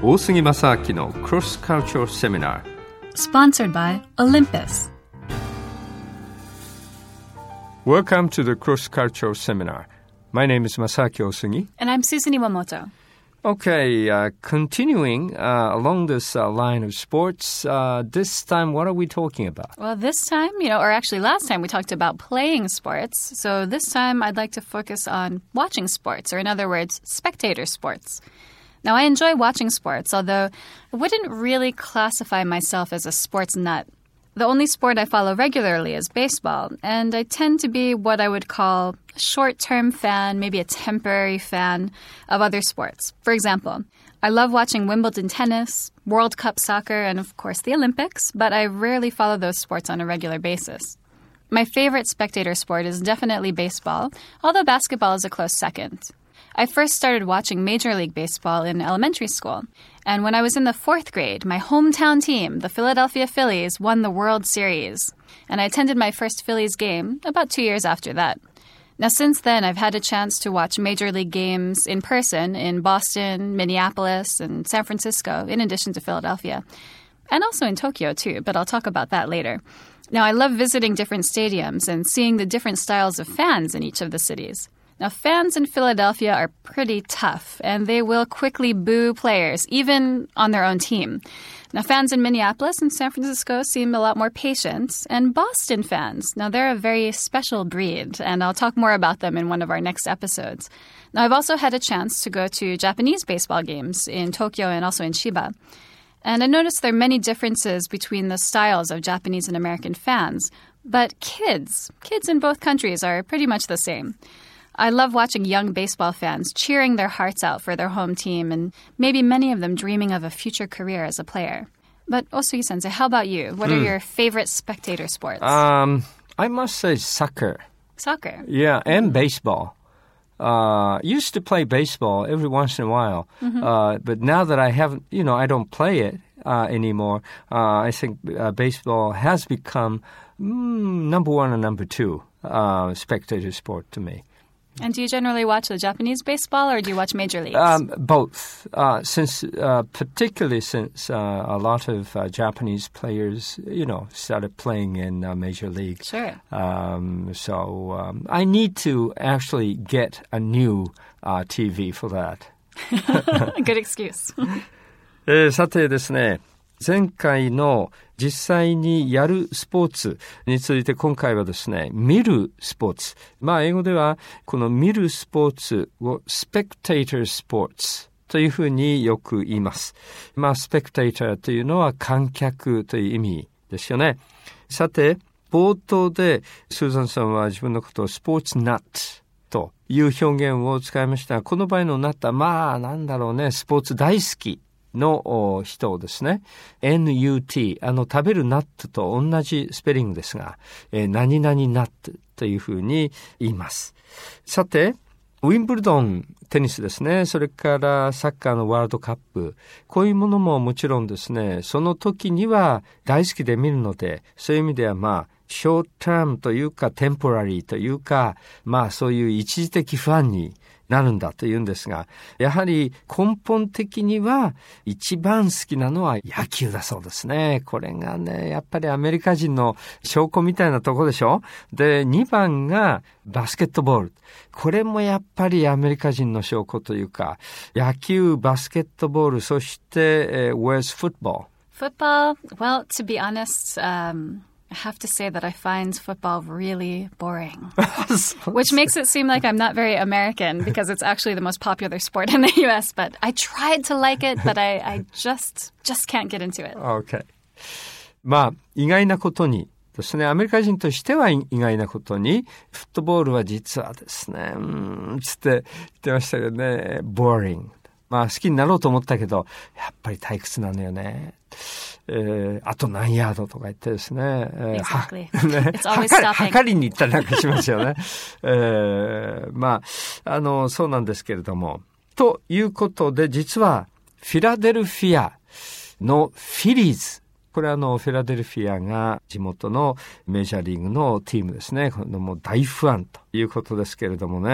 大杉正明の Cross Cultural Seminar Sponsored by Olympus. Welcome to the Cross Cultural Seminar. My name is Masaaki Osugi. And I'm Susan Iwamoto. Okay, continuing along this line of sports, this time what are we talking about? Well, this time, or actually last time we talked about playing sports. So this time I'd like to focus on watching sports, or in other words, spectator sports. Now, I enjoy watching sports, although I wouldn't really classify myself as a sports nut. The only sport I follow regularly is baseball, and I tend to be what I would call a short-term fan, maybe a temporary fan of other sports. For example, I love watching Wimbledon tennis, World Cup soccer, and of course the Olympics, but I rarely follow those sports on a regular basis. My favorite spectator sport is definitely baseball, although basketball is a close second. I first started watching Major League Baseball in elementary school. And when I was in the 4th grade, my hometown team, the Philadelphia Phillies, won the World Series. And I attended my first Phillies game about 2 years after that. Now, since then, I've had a chance to watch Major League games in person in Boston, Minneapolis, and San Francisco, in addition to Philadelphia. And also in Tokyo, too, but I'll talk about that later. Now, I love visiting different stadiums and seeing the different styles of fans in each of the cities. Now, fans in Philadelphia are pretty tough, and they will quickly boo players, even on their own team. Now, fans in Minneapolis and San Francisco seem a lot more patient. And Boston fans, now they're a very special breed, and I'll talk more about them in one of our next episodes. Now, I've also had a chance to go to Japanese baseball games in Tokyo and also in Chiba. And I noticed there are many differences between the styles of Japanese and American fans. But kids in both countries are pretty much the same. I love watching young baseball fans cheering their hearts out for their home team and maybe many of them dreaming of a future career as a player. But Osugi-sensei, how about you? What are your favorite spectator sports? I must say soccer. Soccer? Yeah, and baseball. Used to play baseball every once in a while. But now that I haven't, I don't play it anymore, I think baseball has become number one and number two spectator sport to me. And do you generally watch the Japanese baseball or do you watch Major Leagues? Both. Particularly since a lot of Japanese players, started playing in Major League. Sure. So I need to actually get a new TV for that. Good excuse. さてですね。前回の実際にやるスポーツについて今回はですね、見るスポーツ。英語ではこの見るスポーツをスペクテータースポーツというふうによく言います。スペクテーターというのは観客という意味ですよね。さて、冒頭でスーザンさんは自分のことをスポーツナットという表現を使いましたが、この場合のナットはスポーツ大好きの人をですね、NUT、食べるナットと同じスペリングですが、何々ナットというふうに言います。さて、ウィンブルドンテニスですね、それからサッカーのワールドカップ、こういうものももちろんですね、その時には大好きで見るので、そういう意味ではショートタームというかテンポラリーというか、そういう一時的ファンになるんだというんですが、やはり根本的には一番好きなのは野球だそうですね。これがね、やっぱりアメリカ人の証拠みたいなとこでしょ。で、2番がバスケットボール。これもやっぱりアメリカ人の証拠というか、野球、バスケットボール、そして、where's football? Football? Well, to be honest, I have to say that I find football really boring, which makes it seem like I'm not very American because it's actually the most popular sport in the U.S., but I tried to like it, but I just can't get into it. Okay. 意外なことにですね、アメリカ人としては意外なことに、フットボールは実はですね、つって言ってましたけどね、boring。好きになろうと思ったけど、やっぱり退屈なのよね。あと何ヤードとか言ってですね。 Exactly. It's always stopping. 測りに行ったりなんかしますよね。そうなんですけれども。ということで、実は、フィラデルフィアのフィリーズ。これフィラデルフィアが地元のメジャーリーグのチームですね。もう大ファンということですけれどもね。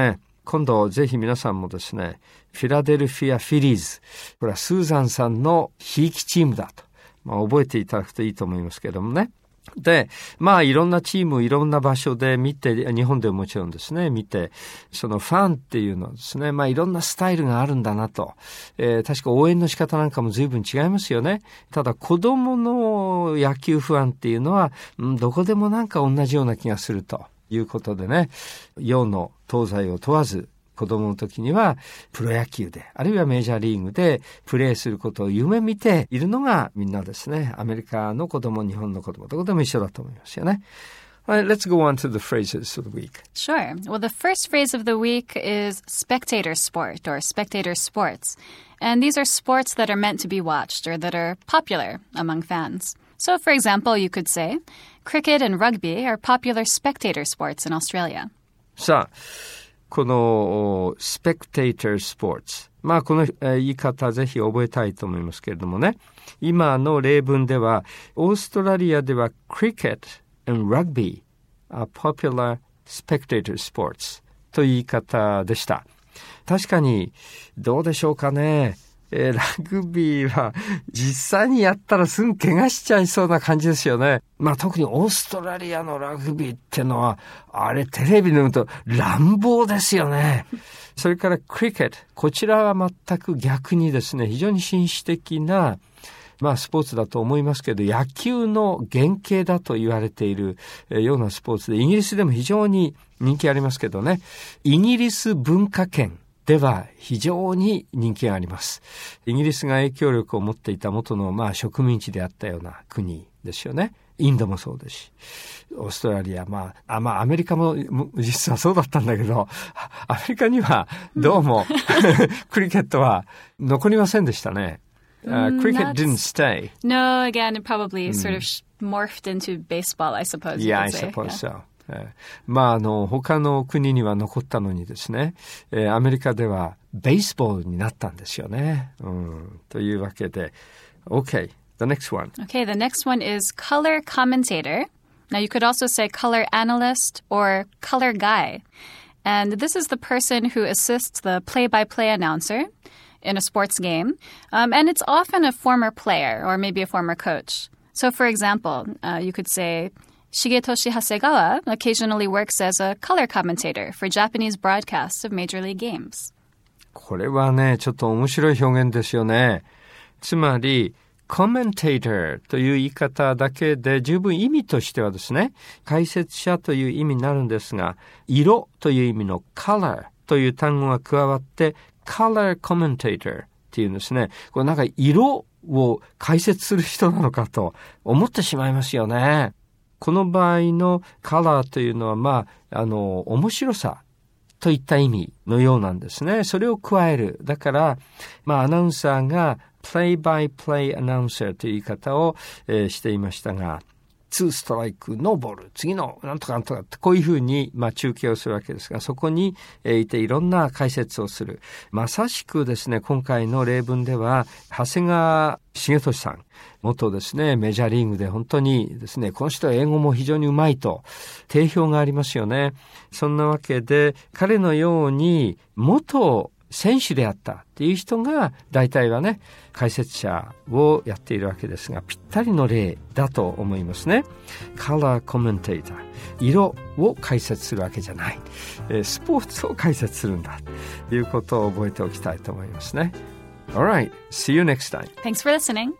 今度ぜひ皆さんもですね、フィラデルフィア・フィリーズ、これはスーザンさんのひいきチームだと、覚えていただくといいと思いますけどもね。で、いろんなチーム、いろんな場所で見て、日本でももちろんですね、見て、そのファンっていうのはですね、いろんなスタイルがあるんだなと。確か応援の仕方なんかも随分違いますよね。ただ子供の野球ファンっていうのは、どこでもなんか同じような気がするということでね、洋の東西を問わず、子供の時にはプロ野球で、あるいはメジャーリーグでプレーすることを夢見ているのがみんなですね。アメリカの子供、日本の子供、どこでも一緒だと思いますよね。Right, let's go on to the phrases of the week. Sure. Well, the first phrase of the week is spectator sport or spectator sports. And these are sports that are meant to be watched or that are popular among fans. So, for example, you could say, cricket and rugby are popular spectator sports in Australia. さあ、このスペクテータースポーツ。この言い方ぜひ覚えたいと思いますけれどもね。今の例文では、オーストラリアでは Cricket and Rugby are popular spectator sports という言い方でした。確かに、どうでしょうかね。ラグビーは実際にやったらすぐ怪我しちゃいそうな感じですよね。特にオーストラリアのラグビーってのは、あれテレビで見ると乱暴ですよね。それからクリケット、こちらは全く逆にですね、非常に紳士的なスポーツだと思いますけど、野球の原型だと言われているようなスポーツで、イギリスでも非常に人気ありますけどね、イギリス文化圏では非常に人気があります。イギリスが影響力を持っていた元の植民地であったような国ですよね。インドもそうですし、オーストラリア、アメリカも実はそうだったんだけど、アメリカにはどうもクリケットは残りませんでしたね。Cricket didn't stay. No, again, it probably sort of morphed into baseball, I suppose. Yeah, I suppose so. 他の国には残ったのにですね、アメリカではベースボールになったんですよね。というわけで、Okay, the next one. Okay, the next one is color commentator. Now, you could also say color analyst or color guy. And this is the person who assists the play-by-play announcer in a sports game. And it's often a former player or maybe a former coach. So, for example, you could say, Shigetoshi Hasegawa occasionally works as a color commentator for Japanese broadcasts of Major League games. これはね、ちょっと面白い表現ですよね。つまり、commentator という言い方だけで十分意味としてはですね、解説者という意味になるんですが、色という意味の color という単語が加わって、color commentator っていうんですね。これなんか色を解説する人なのかと思ってしまいますよね。この場合のカラーというのは、面白さといった意味のようなんですね。それを加える。だから、アナウンサーがプレイバイプレイアナウンサーという言い方を、していましたが、2ストライク、ノーボール、次のなんとかなんとかってこういうふうに、中継をするわけですが、そこに、いていろんな解説をする。まさしくですね、今回の例文では、長谷川茂俊さん、元ですね、メジャーリーグで本当にですね、この人は英語も非常にうまいと定評がありますよね。そんなわけで、彼のように元選手であったっていう人が大体はね、解説者をやっているわけですが、ぴったりの例だと思いますね。カラーコメンテーター、色を解説するわけじゃない、スポーツを解説するんだということを覚えておきたいと思いますね。Alright, see you next time. Thanks for listening.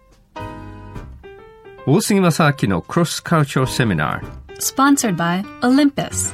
大杉正明の Cross Cultural Seminar Sponsored by Olympus.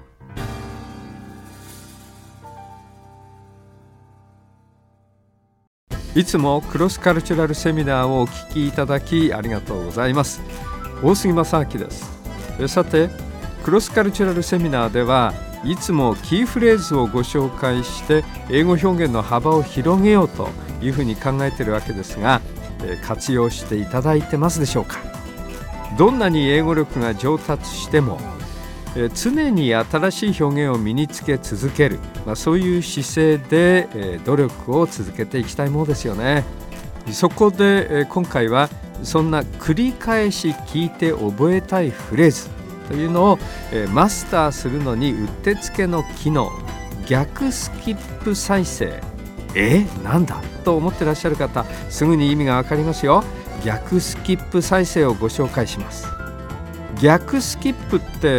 いつもクロスカルチュラルセミナーをお聞きいただきありがとうございます。大杉正明です。さて、クロスカルチュラルセミナーではいつもキーフレーズをご紹介して英語表現の幅を広げようというふうに考えているわけですが、活用していただいてますでしょうか。どんなに英語力が上達しても常に新しい表現を身につけ続ける、そういう姿勢で努力を続けていきたいものですよね。そこで今回はそんな繰り返し聞いて覚えたいフレーズというのをマスターするのにうってつけの機能逆スキップ再生。なんだと思ってらっしゃる方、すぐに意味がわかりますよ。逆スキップ再生をご紹介します。逆スキップって、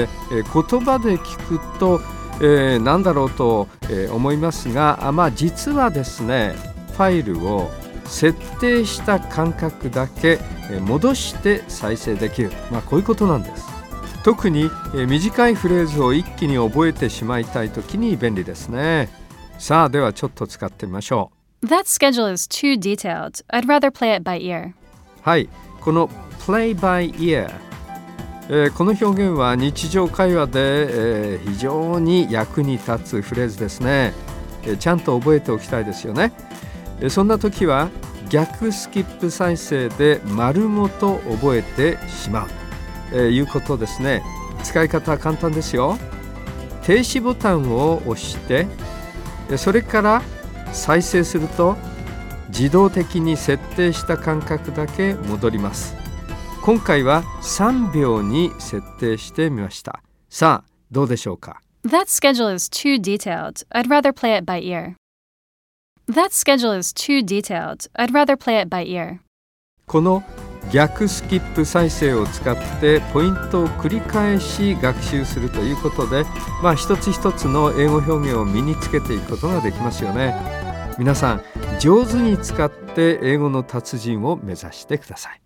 言葉で聞くと、何だろうと、思いますが、実はですね、ファイルを設定した間隔だけ戻して再生できる、こういうことなんです。特に短いフレーズを一気に覚えてしまいたいときに便利ですね。さあ、ではちょっと使ってみましょう。That schedule is too detailed. I'd rather play it by ear. はい、この play by ear、この表現は日常会話で、非常に役に立つフレーズですね。ちゃんと覚えておきたいですよね。そんな時は逆スキップ再生で丸ごと覚えてしまう、いうことですね。使い方は簡単ですよ。停止ボタンを押してそれから再生すると自動的に設定した間隔だけ戻ります。今回は3秒に設定してみました。さあ、どうでしょうか。 That schedule is too detailed. I'd rather play it by ear. That schedule is too detailed. I'd rather play it by ear. この逆スキップ再生を使ってポイントを繰り返し学習するということで、一つ一つの英語表現を身につけていくことができますよね。皆さん、上手に使って英語の達人を目指してください。